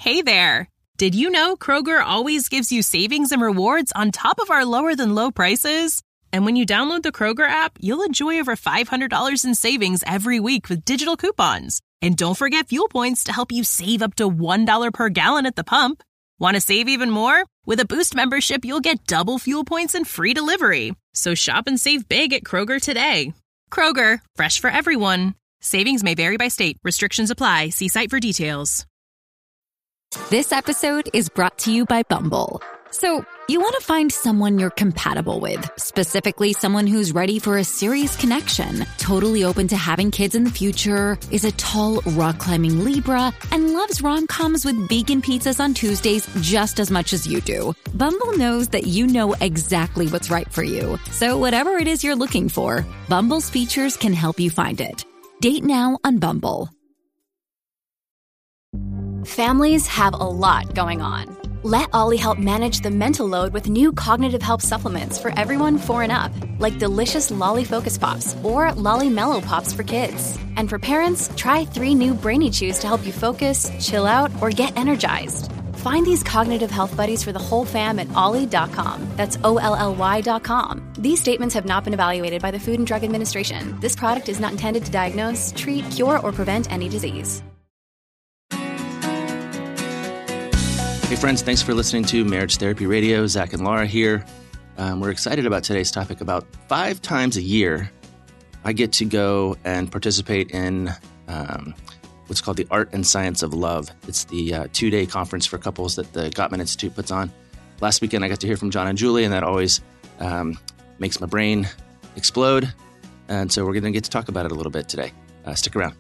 Hey there! Did you know Kroger always gives you savings and rewards on top of our lower-than-low prices? And when you download the Kroger app, you'll enjoy over $500 in savings every week with digital coupons. And don't forget fuel points to help you save up to $1 per gallon at the pump. Want to save even more? With a Boost membership, you'll get double fuel points and free delivery. So shop and save big at Kroger today. Kroger, fresh for everyone. Savings may vary by state. Restrictions apply. See site for details. This episode is brought to you by Bumble. So, you want to find someone you're compatible with, specifically someone who's ready for a serious connection, totally open to having kids in the future, is a tall, rock-climbing Libra, and loves rom-coms with vegan pizzas on Tuesdays just as much as you do. Bumble knows that you know exactly what's right for you. So whatever it is you're looking for, Bumble's features can help you find it. Date now on Bumble. Families have a lot going on. Let Ollie help manage the mental load with new cognitive help supplements for everyone 4 and up, like delicious Lolly Focus Pops or Lolly Mellow Pops for kids. And for parents, try 3 new Brainy Chews to help you focus, chill out, or get energized. Find these cognitive health buddies for the whole fam at ollie.com. That's OLLY.com. These statements have not been evaluated by the Food and Drug Administration. This product is not intended to diagnose, treat, cure, or prevent any disease. Hey friends, thanks for listening to Marriage Therapy Radio. Zach and Laura here. We're excited about today's topic. About 5 times a year, I get to go and participate in what's called the Art and Science of Love. It's the 2-day conference for couples that the Gottman Institute puts on. Last weekend, I got to hear from John and Julie, and that always makes my brain explode. And so we're going to get to talk about it a little bit today. Stick around.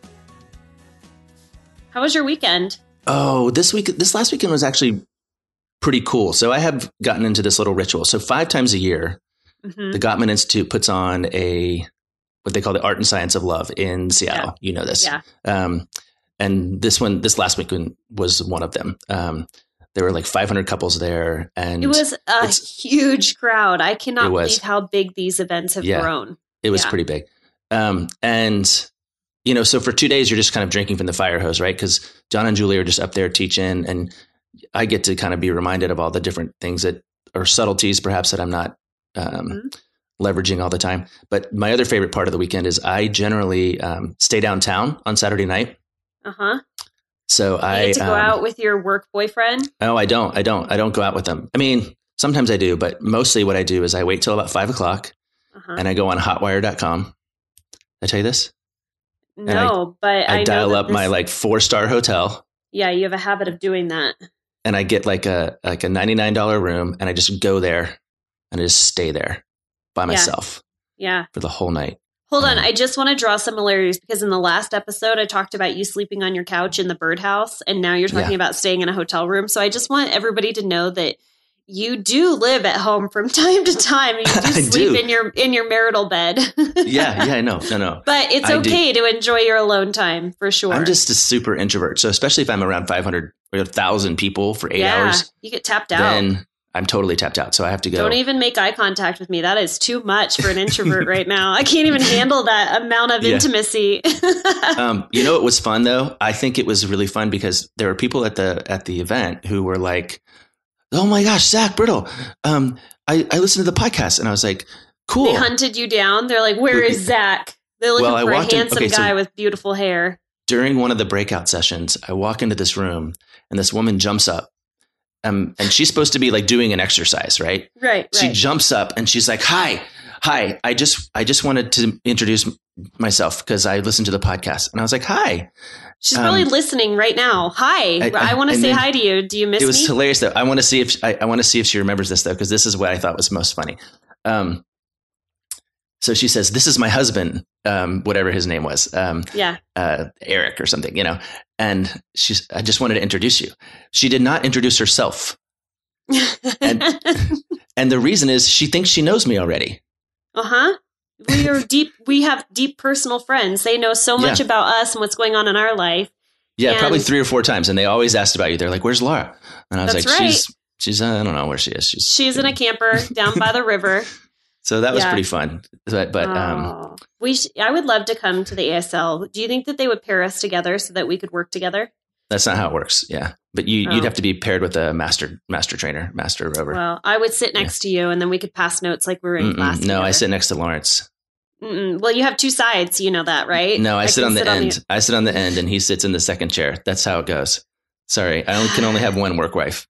How was your weekend? Oh, this last weekend was actually pretty cool. So I have gotten into this little ritual. So 5 times a year, the Gottman Institute puts on what they call the Art and Science of Love in Seattle. Yeah. You know this. Yeah. And this last weekend was one of them. There were like 500 couples there. And it was a huge crowd. I cannot believe how big these events have grown. It was pretty big. And you know, so for 2 days, you're just kind of drinking from the fire hose, right? Because John and Julie are just up there teaching, and I get to kind of be reminded of all the different things that are subtleties, perhaps, that I'm not leveraging all the time. But my other favorite part of the weekend is I generally stay downtown on Saturday night. So you get to go out with your work boyfriend? No, I don't go out with them. I mean, sometimes I do, but mostly what I do is I wait till about 5 o'clock and I go on hotwire.com. Did I tell you this? No, but I dial up my like 4-star hotel. Yeah, you have a habit of doing that. And I get like a $99 room, and I just go there and I just stay there by myself. Yeah. For the whole night. Hold on, I just want to draw similarities because in the last episode I talked about you sleeping on your couch in the birdhouse, and now you're talking about staying in a hotel room. So I just want everybody to know that you do live at home from time to time. You do sleep in your marital bed. yeah, I know. No. But it's okay to enjoy your alone time for sure. I'm just a super introvert. So especially if I'm around 500 or 1,000 people for 8 hours. You get tapped out. Then I'm totally tapped out. So I have to go. Don't even make eye contact with me. That is too much for an introvert right now. I can't even handle that amount of intimacy. You know what was fun though? I think it was really fun because there were people at the event who were like, "Oh my gosh, Zach Brittle. I listened to the podcast," and I was like, "Cool." They hunted you down. They're like, "Where is Zach?" They're looking for a handsome guy with beautiful hair. During one of the breakout sessions, I walk into this room and this woman jumps up. And she's supposed to be like doing an exercise, right? Right. She jumps up and she's like, Hi. I just wanted to introduce myself because I listened to the podcast." And I was like, "Hi." She's probably listening right now. Hi. I want to say hi to you. Do you miss me? It was hilarious though. I want to see if she remembers this though, because this is what I thought was most funny. So she says, "This is my husband," whatever his name was. Eric or something, you know. And I just wanted to introduce you. She did not introduce herself. And the reason is she thinks she knows me already. We have deep personal friends. They know so much about us and what's going on in our life. Yeah, probably 3 or 4 times. And they always asked about you. They're like, "Where's Laura?" And I was like, right. she's I don't know where she is. She's in a camper down by the river. So that was pretty fun. But I would love to come to the ASL. Do you think that they would pair us together so that we could work together? That's not how it works. Yeah. But you'd have to be paired with a master trainer, master rower. Well, I would sit next to you and then we could pass notes like we were in class together. No, I sit next to Lawrence. Well, you have two sides. You know that, right? No, I sit on the end. I sit on the end and he sits in the second chair. That's how it goes. Sorry. Can only have one work wife.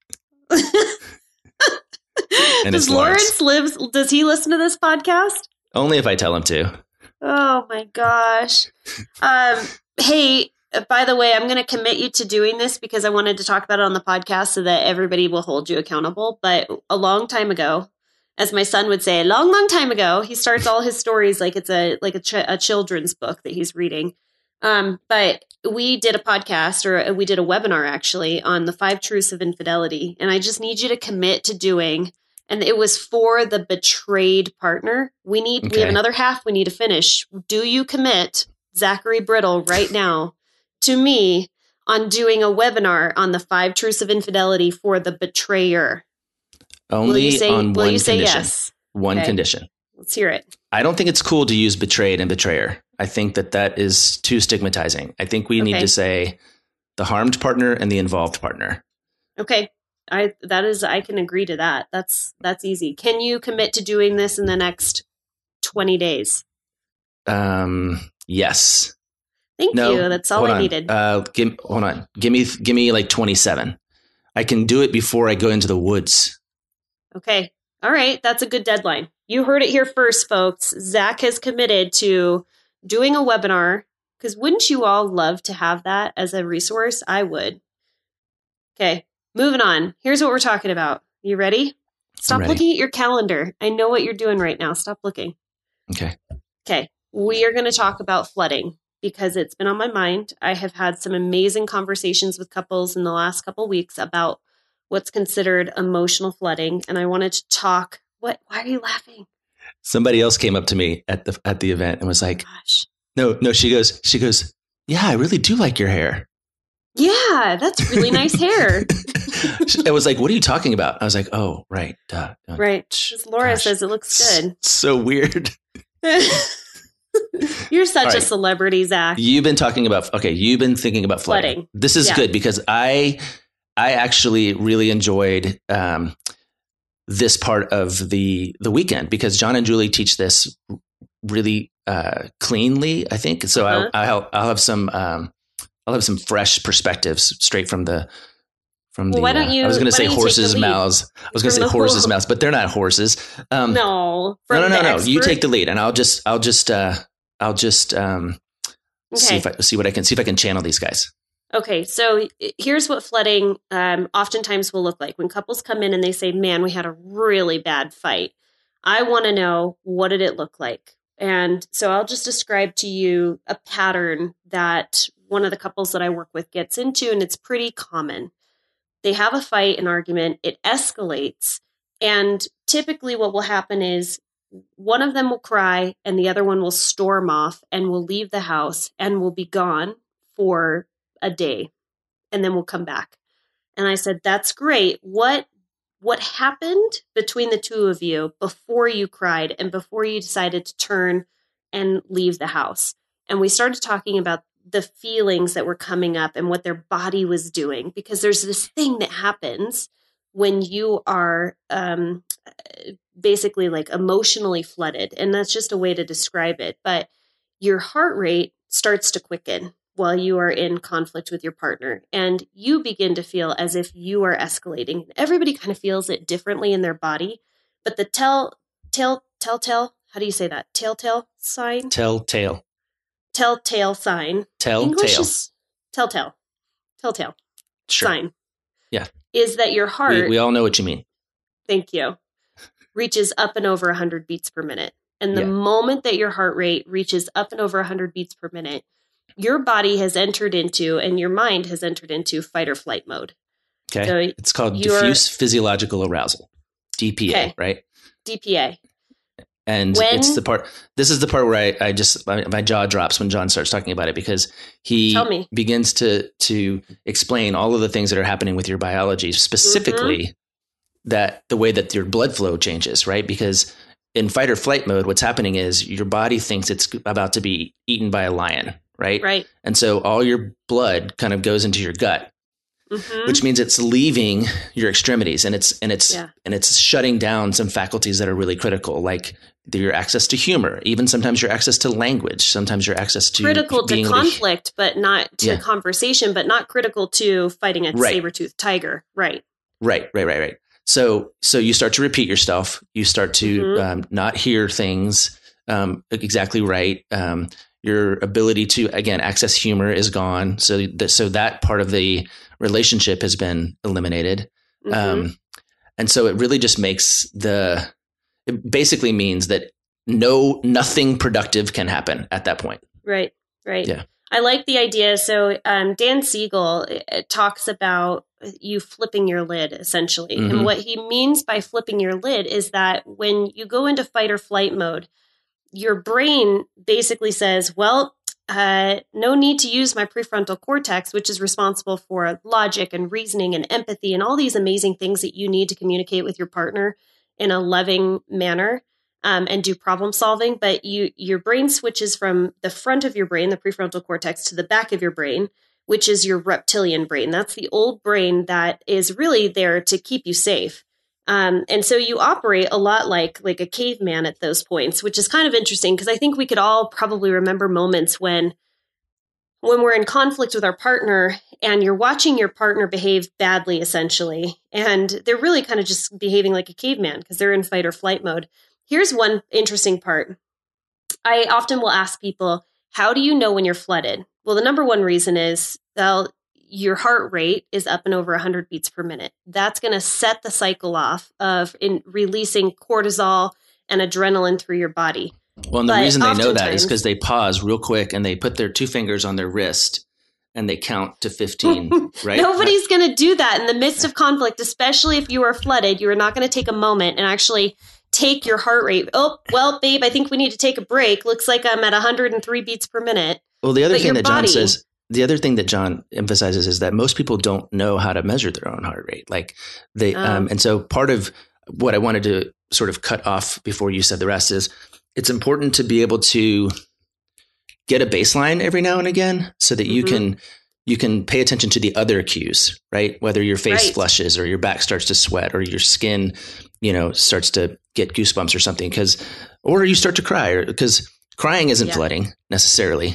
And does does he listen to this podcast? Only if I tell him to. Oh my gosh. Hey, by the way, I'm going to commit you to doing this because I wanted to talk about it on the podcast so that everybody will hold you accountable. But a long time ago, as my son would say, a long, long time ago, he starts all his stories like it's a children's book that he's reading. But we did a podcast, or we did a webinar actually, on the 5 truths of infidelity. And I just need you to commit to doing, and it was for the betrayed partner. We have another half we need to finish. Do you commit, Zachary Brittle, right now to me on doing a webinar on the 5 truths of infidelity for the betrayer? Only on one condition. Yes? One condition. Let's hear it. I don't think it's cool to use betrayed and betrayer. I think that is too stigmatizing. I think we need to say the harmed partner and the involved partner. Okay. I can agree to that. That's easy. Can you commit to doing this in the next 20 days? Yes. Thank you. That's all I needed. Hold on. Give me like 27. I can do it before I go into the woods. Okay. All right. That's a good deadline. You heard it here first, folks. Zach has committed to doing a webinar, because wouldn't you all love to have that as a resource? I would. Okay. Moving on. Here's what we're talking about. You ready? Stop looking at your calendar. I know what you're doing right now. Stop looking. Okay. Okay. We are going to talk about flooding because it's been on my mind. I have had some amazing conversations with couples in the last couple weeks about what's considered emotional flooding. And I wanted to talk. Why are you laughing? Somebody else came up to me at the event and was like, gosh. No, she goes, yeah, I really do like your hair. Yeah, that's really nice hair. I was like, what are you talking about? I was like, oh, right. Right. Because Laura says it looks good. So weird. You're such a celebrity, Zach. You've been thinking about flooding. This is good because I actually really enjoyed this part of the weekend because John and Julie teach this really cleanly, I think. So I'll have some fresh perspectives straight from the. Why don't you? I was going to say horses' mouths. But they're not horses. No. You take the lead, and I'll just see what I can channel these guys. Okay, so here's what flooding oftentimes will look like when couples come in and they say, "Man, we had a really bad fight." I want to know, what did it look like? And so I'll just describe to you a pattern that one of the couples that I work with gets into, and it's pretty common. They have a fight, an argument, it escalates, and typically what will happen is one of them will cry and the other one will storm off and will leave the house and will be gone for a day, and then we'll come back. And I said, that's great. What happened between the two of you before you cried and before you decided to turn and leave the house? And we started talking about the feelings that were coming up and what their body was doing, because there's this thing that happens when you are basically like emotionally flooded. And that's just a way to describe it. But your heart rate starts to quicken while you are in conflict with your partner, and you begin to feel as if you are escalating. Everybody kind of feels it differently in their body, but the telltale, how do you say that? Telltale sign? Telltale sign. English is telltale. Sure. Sign. Yeah. Is that your heart. We all know what you mean. Thank you. Reaches up and over 100 beats per minute. And the moment that your heart rate reaches up and over 100 beats per minute, your body has entered into, and your mind has entered into, fight or flight mode. Okay. So it's called diffuse physiological arousal. DPA, right? DPA. And this is the part where my jaw drops when John starts talking about it, because he begins to explain all of the things that are happening with your biology, specifically that the way that your blood flow changes, right? Because in fight or flight mode, what's happening is your body thinks it's about to be eaten by a lion, right? Right. And so all your blood kind of goes into your gut, which means it's leaving your extremities and it's shutting down some faculties that are really critical, like your access to humor, even sometimes your access to language, sometimes your access to critical to conflict, but not to conversation, but not critical to fighting a saber-toothed tiger. Right. So you start to repeat yourself. You start to not hear things exactly right. Your ability to, again, access humor is gone. So that part of the relationship has been eliminated. And so it really just it basically means that nothing productive can happen at that point. Right. Yeah. I like the idea. So Dan Siegel talks about you flipping your lid, essentially. And what he means by flipping your lid is that when you go into fight or flight mode, your brain basically says, well, no need to use my prefrontal cortex, which is responsible for logic and reasoning and empathy and all these amazing things that you need to communicate with your partner in a loving manner and do problem solving. But your brain switches from the front of your brain, the prefrontal cortex, to the back of your brain, which is your reptilian brain. That's the old brain that is really there to keep you safe. And so you operate a lot like a caveman at those points, which is kind of interesting because I think we could all probably remember moments when we're in conflict with our partner and you're watching your partner behave badly, essentially, and they're really kind of just behaving like a caveman because they're in fight or flight mode. Here's one interesting part. I often will ask people, how do you know when you're flooded? Well, the number one reason is, your heart rate is up and over 100 beats per minute. That's going to set the cycle off of releasing cortisol and adrenaline through your body. Well, and the reason they know that is because they pause real quick and they put their 2 fingers on their wrist and they count to 15, right? Nobody's going to do that in the midst of conflict, especially if you are flooded. You are not going to take a moment and actually take your heart rate. Oh, well, babe, I think we need to take a break. Looks like I'm at 103 beats per minute. Well, the other thing that John emphasizes is that most people don't know how to measure their own heart rate. Like and so part of what I wanted to sort of cut off before you said the rest is it's important to be able to get a baseline every now and again so that you can pay attention to the other cues, right? Whether your face flushes or your back starts to sweat or your skin, starts to get goosebumps or something or you start to cry because crying isn't flooding necessarily.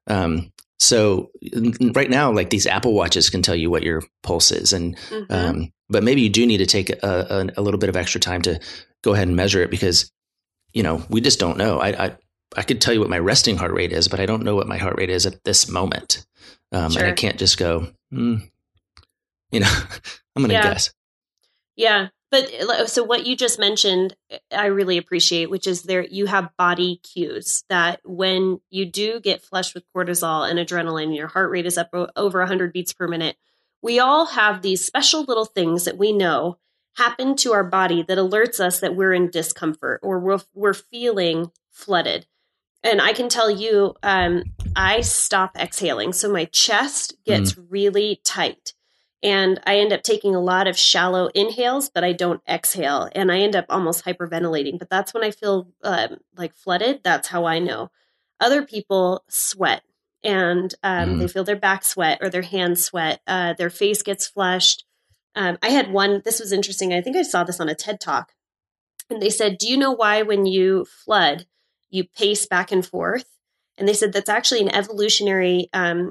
So right now, like these Apple Watches can tell you what your pulse is, and but maybe you do need to take a little bit of extra time to go ahead and measure it because we just don't know. I could tell you what my resting heart rate is, but I don't know what my heart rate is at this moment, and I can't just go. I'm going to guess. Yeah. But so what you just mentioned, I really appreciate, which is you have body cues that when you do get flushed with cortisol and adrenaline, your heart rate is up over 100 beats per minute. We all have these special little things that we know happen to our body that alerts us that we're in discomfort or we're feeling flooded. And I can tell you, I stop exhaling. So my chest gets really tight. And I end up taking a lot of shallow inhales, but I don't exhale. And I end up almost hyperventilating. But that's when I feel like flooded. That's how I know. Other people sweat and they feel their back sweat or their hands sweat. Their face gets flushed. I had one, this was interesting. I think I saw this on a TED Talk. And they said, do you know why when you flood, you pace back and forth? And they said that's actually an evolutionary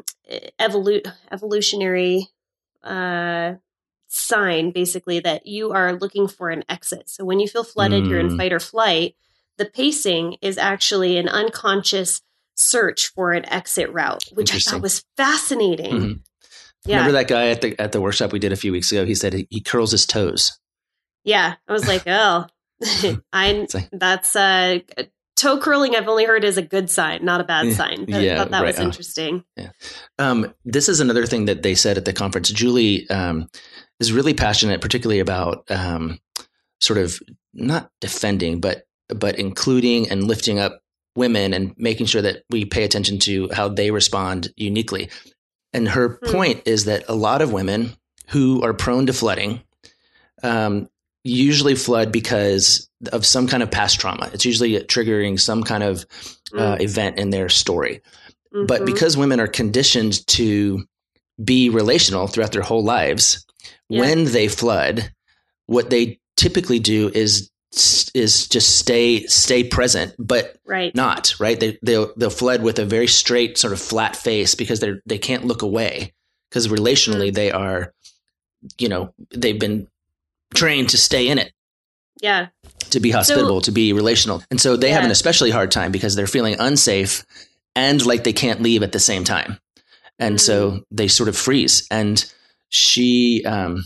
sign, basically, that you are looking for an exit. So when you feel flooded, you're in fight or flight. The pacing is actually an unconscious search for an exit route, which I thought was fascinating. Yeah. Remember that guy at the workshop we did a few weeks ago? He said he curls his toes. Yeah, I was like, oh, that's toe curling. I've only heard is a good sign, not a bad sign. But I thought that was interesting. Yeah. This is another thing that they said at the conference. Julie is really passionate, particularly about sort of not defending, but including and lifting up women and making sure that we pay attention to how they respond uniquely. And her point is that a lot of women who are prone to flooding usually flood because of some kind of past trauma. It's usually triggering some kind of event in their story. But because women are conditioned to be relational throughout their whole lives. Yeah. When they flood, what they typically do is just stay present, but not right. They'll flood with a very straight, sort of flat face because they can't look away, because relationally they are, they've been trained to stay in it. Yeah. To be hospitable, to be relational. And so they have an especially hard time because they're feeling unsafe and like they can't leave at the same time. And so they sort of freeze. And she,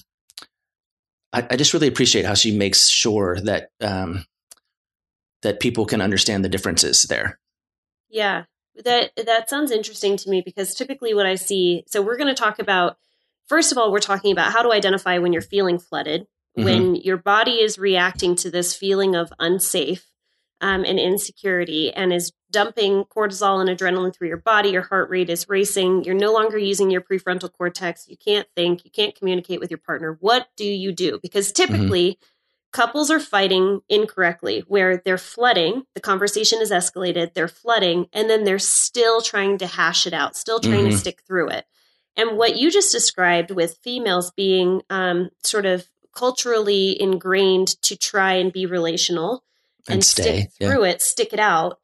I just really appreciate how she makes sure that that people can understand the differences there. Yeah, that sounds interesting to me, because typically what I see, so we're going to talk about, first of all, we're talking about how to identify when you're feeling flooded, when your body is reacting to this feeling of unsafe and insecurity and is dumping cortisol and adrenaline through your body. Your heart rate is racing. You're no longer using your prefrontal cortex. You can't think. You can't communicate with your partner. What do you do? Because typically couples are fighting incorrectly, where they're flooding. The conversation is escalated. They're flooding, and then they're still trying to hash it out, still trying to stick through it. And what you just described with females being sort of culturally ingrained to try and be relational and stick through it, stick it out.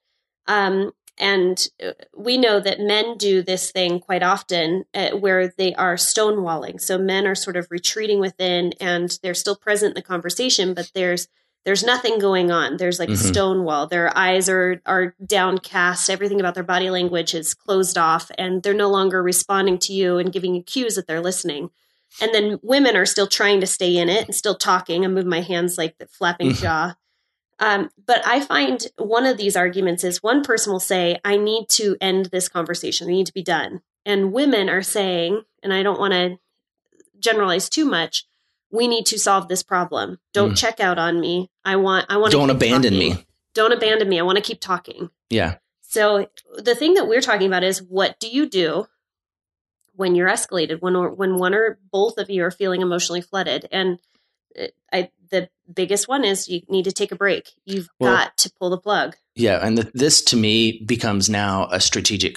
And we know that men do this thing quite often where they are stonewalling. So men are sort of retreating within, and they're still present in the conversation, but there's nothing going on. There's like a stonewall. Their eyes are downcast. Everything about their body language is closed off, and they're no longer responding to you and giving you cues that they're listening. And then women are still trying to stay in it and still talking. I move my hands like the flapping jaw. But I find one of these arguments is one person will say, I need to end this conversation. I need to be done. And women are saying, and I don't want to generalize too much, we need to solve this problem. Don't check out on me. I want to Don't abandon me. Don't abandon me. I want to keep talking. Yeah. So the thing that we're talking about is, what do you do when you're escalated, when one or both of you are feeling emotionally flooded? And the biggest one is you need to take a break. You've got to pull the plug. Yeah. And this to me becomes now a strategic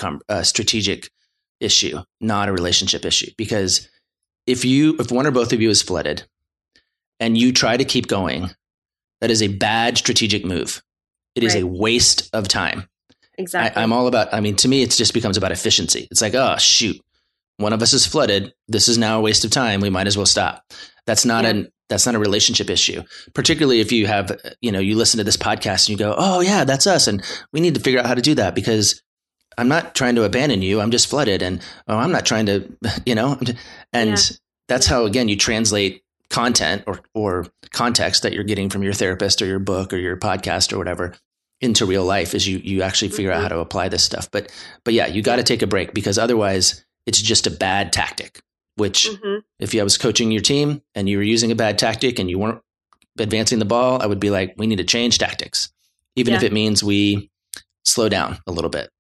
issue, not a relationship issue. Because if one or both of you is flooded and you try to keep going, that is a bad strategic move. It is a waste of time. Exactly. I'm all about, to me, it just becomes about efficiency. It's like, oh, shoot, one of us is flooded. This is now a waste of time. We might as well stop. That's not a relationship issue, particularly if you have, you listen to this podcast and you go, oh yeah, that's us. And we need to figure out how to do that, because I'm not trying to abandon you. I'm just flooded. And I'm not trying to, that's how, again, you translate content or context that you're getting from your therapist or your book or your podcast or whatever into real life, is you actually figure out how to apply this stuff. But yeah, you got to take a break, because otherwise it's just a bad tactic. Which if I was coaching your team and you were using a bad tactic and you weren't advancing the ball, I would be like, we need to change tactics, even if it means we slow down a little bit,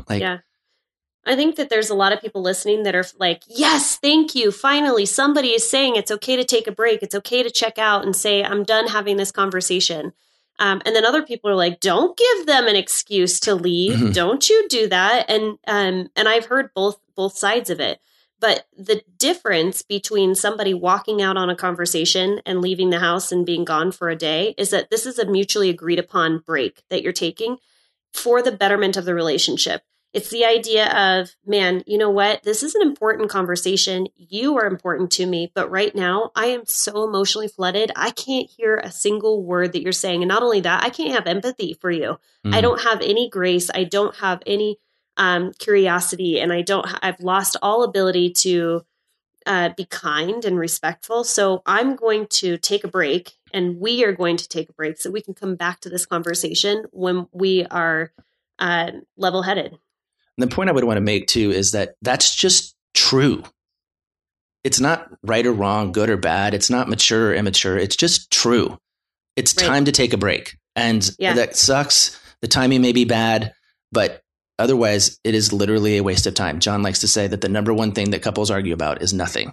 I think that there's a lot of people listening that are like, yes, thank you. Finally, somebody is saying it's okay to take a break. It's okay to check out and say, I'm done having this conversation. And then other people are like, don't give them an excuse to leave. Don't you do that. And I've heard both sides of it. But the difference between somebody walking out on a conversation and leaving the house and being gone for a day is that this is a mutually agreed upon break that you're taking for the betterment of the relationship. It's the idea of, man, you know what? This is an important conversation. You are important to me. But right now, I am so emotionally flooded. I can't hear a single word that you're saying. And not only that, I can't have empathy for you. I don't have any grace. I don't have any curiosity, and I've lost all ability to be kind and respectful. So I'm going to take a break, and we are going to take a break so we can come back to this conversation when we are level-headed. And the point I would want to make too is that that's just true. It's not right or wrong, good or bad. It's not mature or immature. It's just true. It's time to take a break. And that sucks. The timing may be bad, but otherwise, it is literally a waste of time. John likes to say that the number one thing that couples argue about is nothing.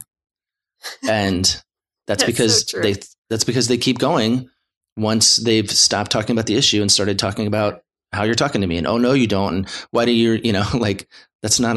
And that's because they keep going once they've stopped talking about the issue and started talking about how you're talking to me. And, oh, no, you don't. And why do you, that's not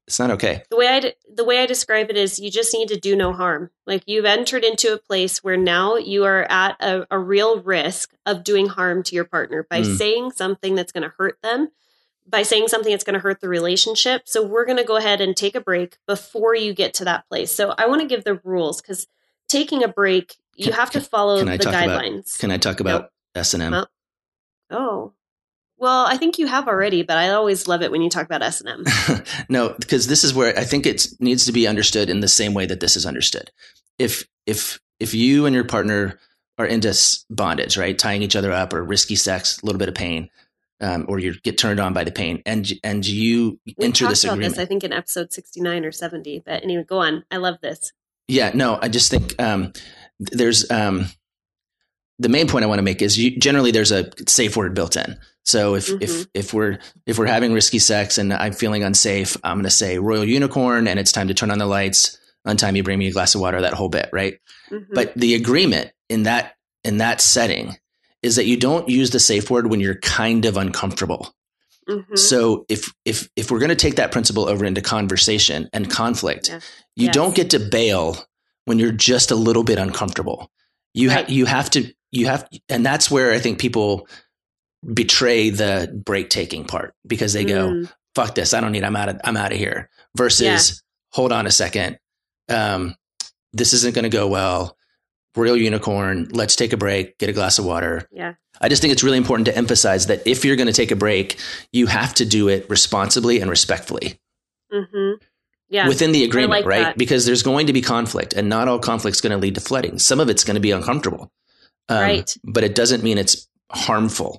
It's not okay. The way I describe it is you just need to do no harm. Like you've entered into a place where now you are at a real risk of doing harm to your partner by saying something that's going to hurt them, by saying something that's going to hurt the relationship. So we're going to go ahead and take a break before you get to that place. So I want to give the rules, because taking a break, you have to follow the guidelines. Can I talk about S&M? Oh. Well, I think you have already, but I always love it when you talk about S&M. No, because this is where I think it needs to be understood in the same way that this is understood. If you and your partner are into bondage, right, tying each other up, or risky sex, a little bit of pain, or you get turned on by the pain, and you enter this agreement. We talked about this, I think, in episode 69 or 70. But anyway, go on. I love this. Yeah, no, I just think there's the main point I want to make is generally there's a safe word built in. So if we're having risky sex and I'm feeling unsafe, I'm going to say Royal Unicorn, and it's time to turn on the lights. On time, you bring me a glass of water. That whole bit, right? But the agreement in that setting is that you don't use the safe word when you're kind of uncomfortable. So if we're going to take that principle over into conversation and conflict, you don't get to bail when you're just a little bit uncomfortable. You have to, and that's where I think people betray the break taking part, because they go, fuck this, I don't need, I'm out of here, versus hold on a second. This isn't going to go well. Royal Unicorn, let's take a break, get a glass of water. Yeah. I just think it's really important to emphasize that if you're going to take a break, you have to do it responsibly and respectfully. Yeah. Within the agreement, right? That. Because there's going to be conflict, and not all conflict's going to lead to flooding. Some of it's going to be uncomfortable. Right. But it doesn't mean it's harmful.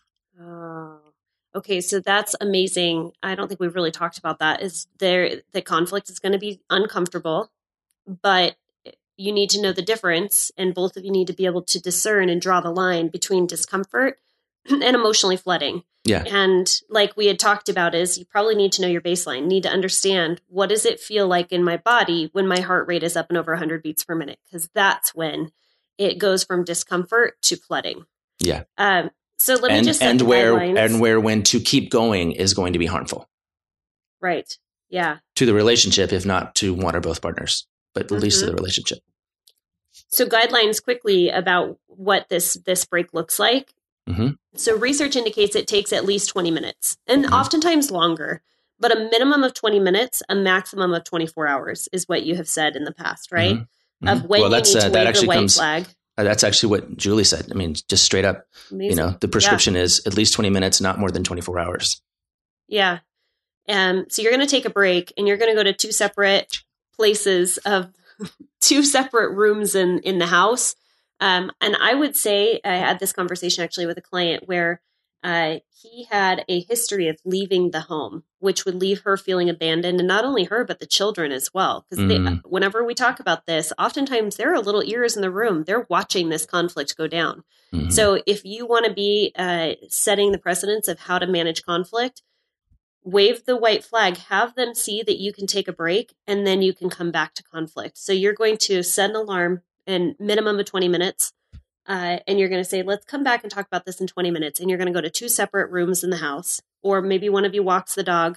Okay, so that's amazing. I don't think we've really talked about that. The conflict is going to be uncomfortable, but you need to know the difference, and both of you need to be able to discern and draw the line between discomfort and emotionally flooding. Yeah. And like we had talked about, is you probably need to know your baseline. You need to understand, what does it feel like in my body when my heart rate is up and over 100 beats per minute? Because that's when it goes from discomfort to flooding. Yeah. So let me just set the guidelines. And where when to keep going is going to be harmful. Right. Yeah. To the relationship, if not to one or both partners, but at least to the relationship. So guidelines quickly about what this break looks like. So research indicates it takes at least 20 minutes, and oftentimes longer, but a minimum of 20 minutes, a maximum of 24 hours is what you have said in the past, right? Of when you need to wave the white flag. That's actually what Julie said. I mean, just straight up, amazing. The prescription is at least 20 minutes, not more than 24 hours. Yeah. So you're going to take a break, and you're going to go to two separate places of two separate rooms in the house. And I would say, I had this conversation actually with a client where he had a history of leaving the home, which would leave her feeling abandoned, and not only her, but the children as well. Because whenever we talk about this, oftentimes there are little ears in the room. They're watching this conflict go down. So if you want to be setting the precedence of how to manage conflict, wave the white flag, have them see that you can take a break, and then you can come back to conflict. So you're going to set an alarm and minimum of 20 minutes. And you're going to say, let's come back and talk about this in 20 minutes. And you're going to go to two separate rooms in the house, or maybe one of you walks the dog.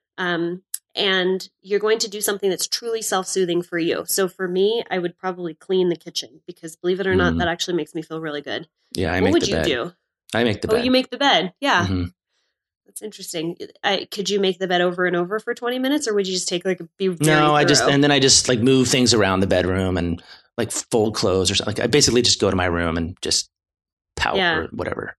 And you're going to do something that's truly self-soothing for you. So for me, I would probably clean the kitchen, because believe it or not, that actually makes me feel really good. Yeah. What would you do? I make the bed. Oh, you make the bed. Yeah. That's interesting. Could you make the bed over and over for 20 minutes, or would you just take be very thorough? I just like move things around the bedroom and like fold clothes or something. Like I basically just go to my room and just pout or whatever.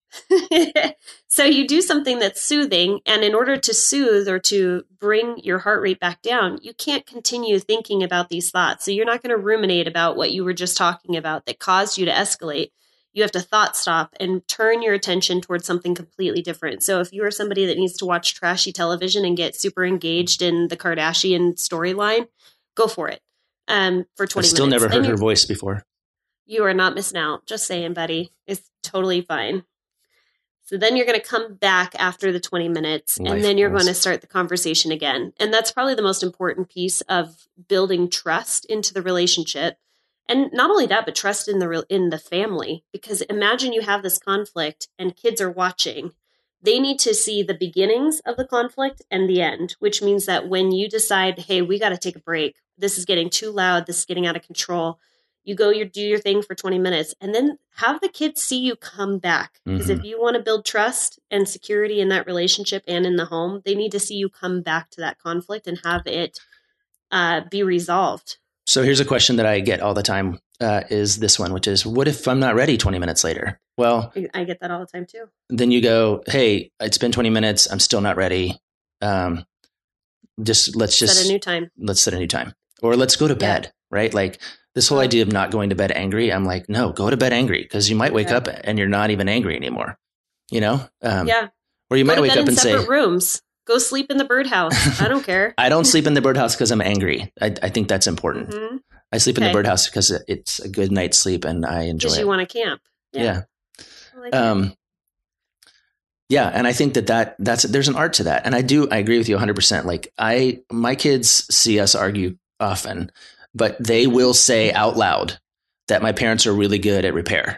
So you do something that's soothing, and in order to soothe or to bring your heart rate back down, you can't continue thinking about these thoughts. So you're not going to ruminate about what you were just talking about that caused you to escalate. You have to thought stop and turn your attention towards something completely different. So if you are somebody that needs to watch trashy television and get super engaged in the Kardashian storyline, go for it. For 20 minutes. I've still never heard her voice before. You are not missing out. Just saying, buddy. It's totally fine. So then you're going to come back after the 20 minutes, and then you're going to start the conversation again. And that's probably the most important piece of building trust into the relationship. And not only that, but trust in the family. Because imagine you have this conflict and kids are watching. they need to see the beginnings of the conflict and the end, which means that when you decide, hey, we got to take a break, this is getting too loud, this is getting out of control, you go, you do your thing for 20 minutes, and then have the kids see you come back. Because if you want to build trust and security in that relationship and in the home, they need to see you come back to that conflict and have it be resolved. So here's a question that I get all the time is this one, which is, what if I'm not ready 20 minutes later? Well, I get that all the time too. Then you go, hey, it's been 20 minutes. I'm still not ready. Let's set a new time. Let's set a new time, or let's go to bed, right? Like this whole idea of not going to bed angry. I'm like, no, go to bed angry, because you might wake up and you're not even angry anymore, you know? Or you might wake up and say, rooms. Go sleep in the birdhouse. I don't care. I don't sleep in the birdhouse because I'm angry. I think that's important. Mm-hmm. I sleep in the birdhouse because it's a good night's sleep and I enjoy it. Because you want to camp. Yeah. Yeah. And I think that's there's an art to that. And I agree with you 100%. Like my kids see us argue often, but they will say out loud that my parents are really good at repair.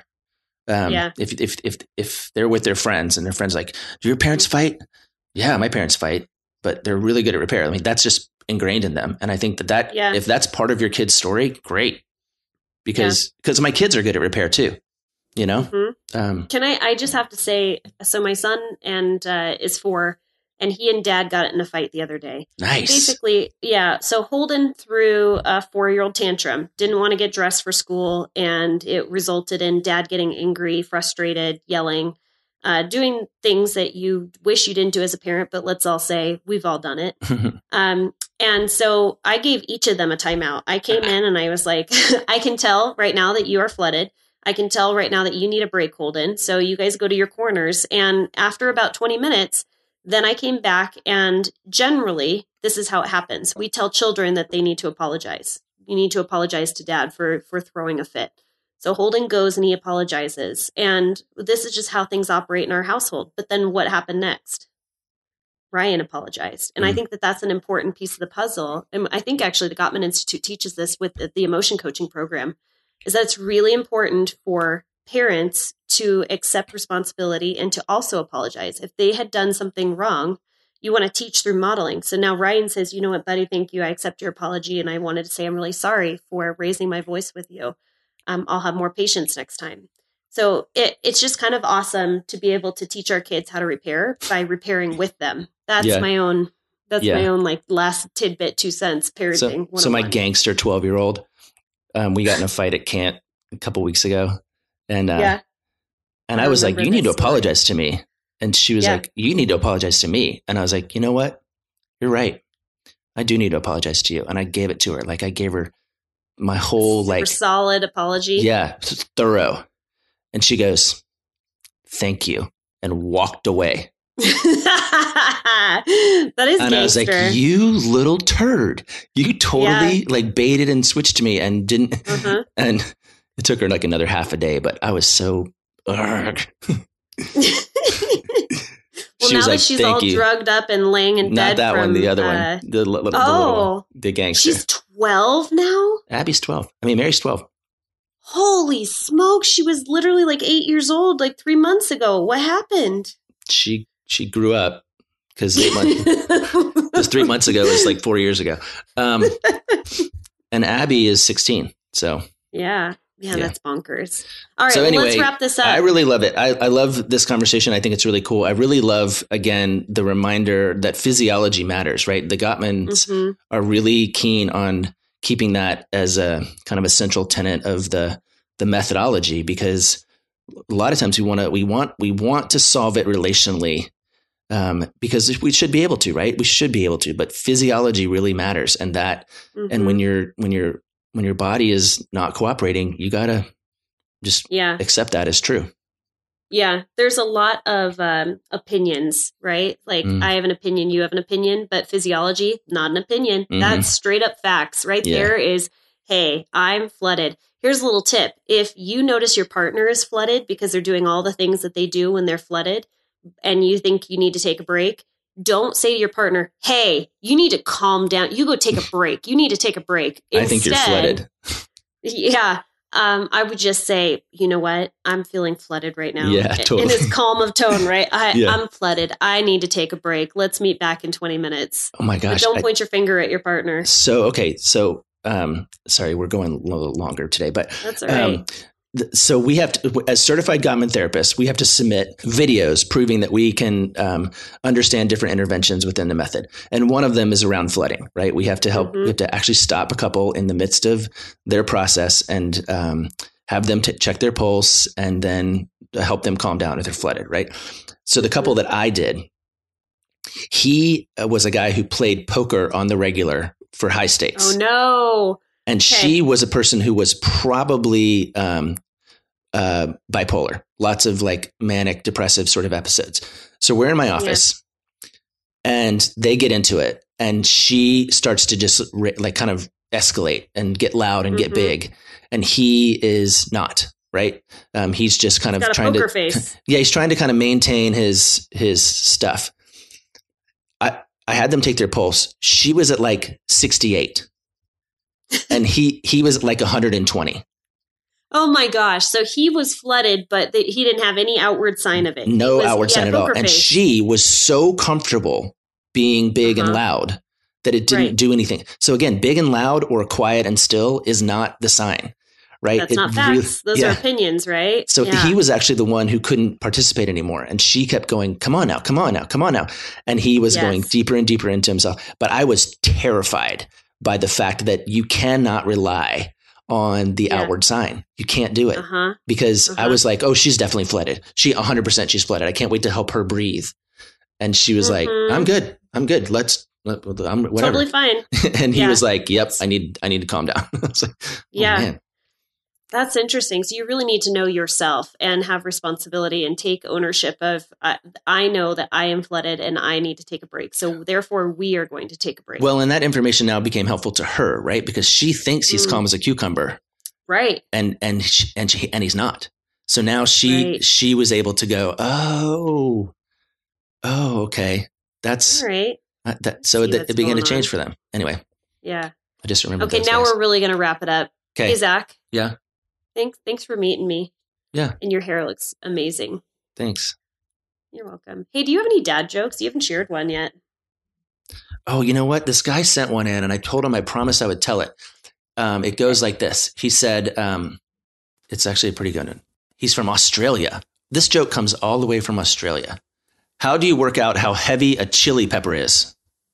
If they're with their friends and their friends like, do your parents fight? Yeah, my parents fight, but they're really good at repair. I mean, that's just ingrained in them. And I think that if that's part of your kid's story, great. Because my kids are good at repair too, you know? Mm-hmm. I just have to say, so my son is 4, and he and dad got in a fight the other day. Nice. Basically, so Holden threw a 4-year-old tantrum, didn't want to get dressed for school, and it resulted in dad getting angry, frustrated, yelling, doing things that you wish you didn't do as a parent, but let's all say we've all done it. And so I gave each of them a timeout. I came in and I was like, I can tell right now that you are flooded. I can tell right now that you need a break, Holden. So you guys go to your corners. And after about 20 minutes, then I came back, and generally this is how it happens. We tell children that they need to apologize. You need to apologize to dad for throwing a fit. So Holden goes and he apologizes. And this is just how things operate in our household. But then what happened next? Ryan apologized. And I think that that's an important piece of the puzzle. And I think actually the Gottman Institute teaches this with the emotion coaching program, is that it's really important for parents to accept responsibility and to also apologize. If they had done something wrong, you want to teach through modeling. So now Ryan says, you know what, buddy, thank you. I accept your apology. And I wanted to say, I'm really sorry for raising my voice with you. I'll have more patience next time. So it's just kind of awesome to be able to teach our kids how to repair by repairing with them. That's my own like last tidbit, 2 cents parenting. So my gangster 12-year-old, we got in a fight at camp a couple weeks ago. And I was like, you need to apologize to me. And she was like, you need to apologize to me. And I was like, you know what? You're right. I do need to apologize to you. And I gave it to her. Like I gave her my whole super solid apology. Yeah. Thorough. And she goes, thank you. And walked away. That is and gangster. I was like, you little turd. You totally like baited and switched me and didn't. And it took her like another half a day, but I was so Well, now that she's all drugged up and laying in bed. Not that one, the other one. The gangster. She's 12 now? Abby's 12. I mean, Mary's 12. Holy smokes. She was literally like 8 years old like 3 months ago. What happened? She grew up because 3 months ago is like 4 years ago. And Abby is 16. So yeah, that's bonkers. All right, so anyway, let's wrap this up. I really love it. I love this conversation. I think it's really cool. I really love, again, the reminder that physiology matters, right? The Gottmans are really keen on keeping that as a kind of a central tenet of the methodology, because a lot of times we want to solve it relationally, because we should be able to, right? We should be able to, but physiology really matters. And that, and when your body is not cooperating, you gotta just accept that as true. Yeah. There's a lot of opinions, right? Like I have an opinion, you have an opinion, but physiology, not an opinion. That's straight up facts right there is, hey, I'm flooded. Here's a little tip. If you notice your partner is flooded because they're doing all the things that they do when they're flooded and you think you need to take a break, don't say to your partner, hey, you need to calm down. You go take a break. You need to take a break. Instead, I think you're flooded. Yeah. I would just say, you know what? I'm feeling flooded right now. Yeah, totally. In this calm of tone, right? I'm flooded. I need to take a break. Let's meet back in 20 minutes. Oh my gosh. But don't point your finger at your partner. Okay. Sorry, we're going a little longer today, but that's all right. So we have to, as certified Gottman therapists, we have to submit videos proving that we can understand different interventions within the method. And one of them is around flooding, right? We have to help, we have to actually stop a couple in the midst of their process and have them check their pulse and then help them calm down if they're flooded, right? So the couple that I did, he was a guy who played poker on the regular for high stakes. Oh, no. And she was a person who was probably bipolar, lots of like manic depressive sort of episodes. So we're in my office and they get into it and she starts to just like kind of escalate and get loud and get big. And he is not, right? He's just kind of trying to, face. He's trying to kind of maintain his stuff. I had them take their pulse. She was at like 68 and he was at like 120. Oh my gosh. So he was flooded, but he didn't have any outward sign of it. No outward sign at all. And she was so comfortable being big and loud that it didn't do anything. So again, big and loud or quiet and still is not the sign, right? That's not facts. Those are opinions, right? So he was actually the one who couldn't participate anymore. And she kept going, come on now, come on now, come on now. And he was going deeper and deeper into himself. But I was terrified by the fact that you cannot rely on the outward sign. You can't do it because I was like, oh, she's definitely flooded. 100% she's flooded. I can't wait to help her breathe. And she was like, I'm good. I'm good. Whatever. Totally fine. And he was like, yep, I need to calm down. I was like, man. That's interesting. So you really need to know yourself and have responsibility and take ownership of, I know that I am flooded and I need to take a break. So therefore we are going to take a break. Well, and that information now became helpful to her, right? Because she thinks he's calm as a cucumber. Right. And he's not. So now she was able to go, oh, okay. That's all right. So it began to change for them. Anyway. Yeah. I just remember. Okay. Now we're really going to wrap it up. Okay. Hey, Zach. Yeah. Thanks for meeting me. Yeah. And your hair looks amazing. Thanks. You're welcome. Hey, do you have any dad jokes? You haven't shared one yet. Oh, you know what? This guy sent one in and I told him I promised I would tell it. It goes like this. He said, it's actually a pretty good one. He's from Australia. This joke comes all the way from Australia. How do you work out how heavy a chili pepper is?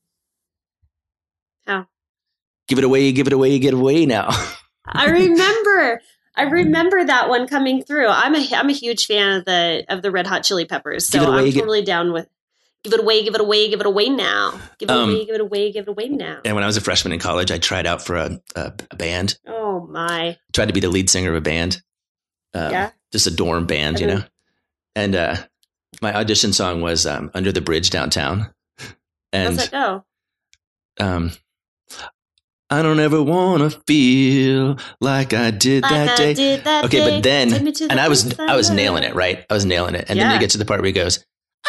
How? Give it away, give it away, give it away now. I remember that one coming through. I'm a huge fan of the Red Hot Chili Peppers. So I'm totally down with give it away, give it away, give it away now. Give it away, give it away, give it away now. And when I was a freshman in college, I tried out for a band. Oh my. Tried to be the lead singer of a band. Just a dorm band, you know. And my audition song was Under the Bridge Downtown. And how's that go? I don't ever want to feel like I did that day. Okay, but then, and I was nailing it, right? I was nailing it. And then they get to the part where he goes,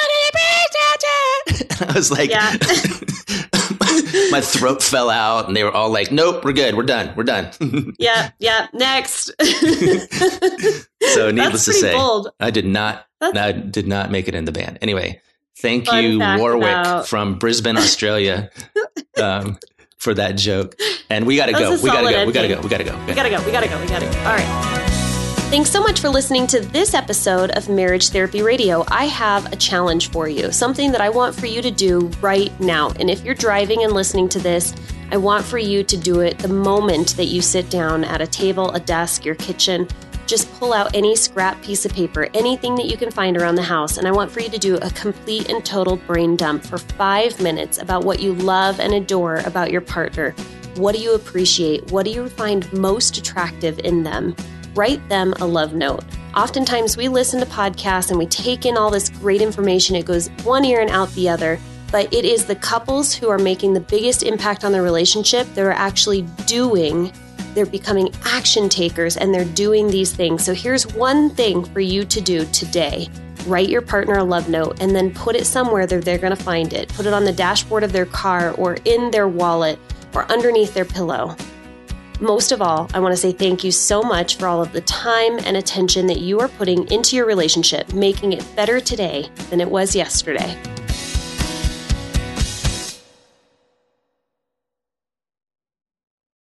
and I was like, my throat fell out and they were all like, nope, we're good. We're done. We're done. Yeah. Next. So needless to say, bold. I did not make it in the band. Anyway, thank you, Warwick from Brisbane, Australia. For that joke. And we got to go. We got to go. All right. Thanks so much for listening to this episode of Marriage Therapy Radio. I have a challenge for you, something that I want for you to do right now. And if you're driving and listening to this, I want for you to do it the moment that you sit down at a table, a desk, your kitchen. Just pull out any scrap piece of paper, anything that you can find around the house, and I want for you to do a complete and total brain dump for 5 minutes about what you love and adore about your partner. What do you appreciate? What do you find most attractive in them? Write them a love note. Oftentimes we listen to podcasts and we take in all this great information. It goes one ear and out the other. But it is the couples who are making the biggest impact on their relationship that are actually they're becoming action takers and they're doing these things. So here's one thing for you to do today. Write your partner a love note and then put it somewhere that they're going to find it. Put it on the dashboard of their car or in their wallet or underneath their pillow. Most of all, I want to say thank you so much for all of the time and attention that you are putting into your relationship, making it better today than it was yesterday.